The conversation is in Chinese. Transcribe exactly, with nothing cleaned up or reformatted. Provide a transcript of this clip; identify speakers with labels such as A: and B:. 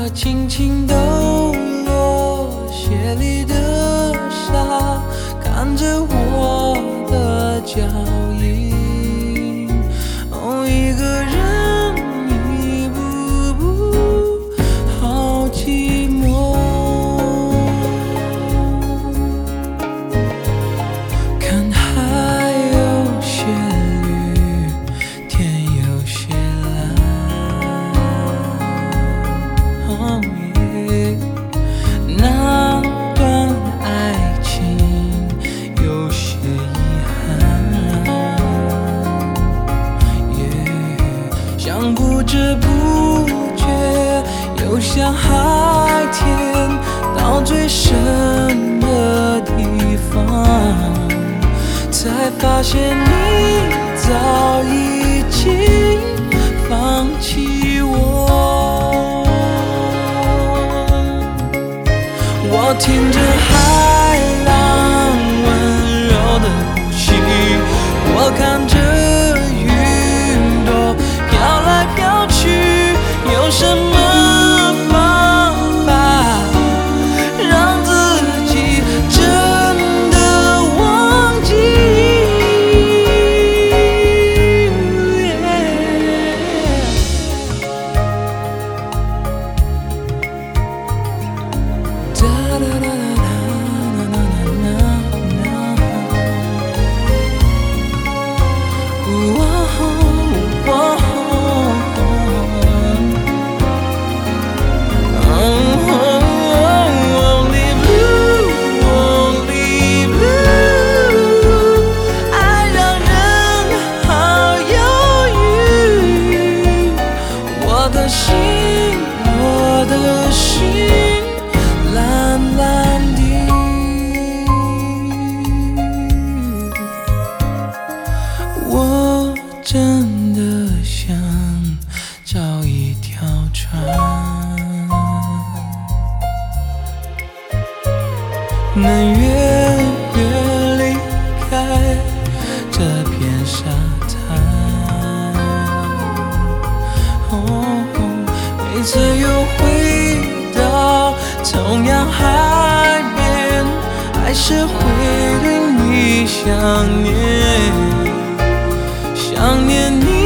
A: 轻轻抖落鞋里的沙，看着我的脚印，哦，一个人一步步，好寂寞。看海有些绿，天有些蓝。那段爱情有些遗憾， yeah, 像不知不觉游向海天，到最深的地方，才发现你早已经放弃我。我听着海浪温柔的呼吸，我看着云朵飘来飘去，有什么方法让自己真的忘记？ Da da da心，我的心蓝蓝的，我真的想找一条船，能远远离开这片沙滩。哦，每次又回到同样海边，还是会对你想念，想念你。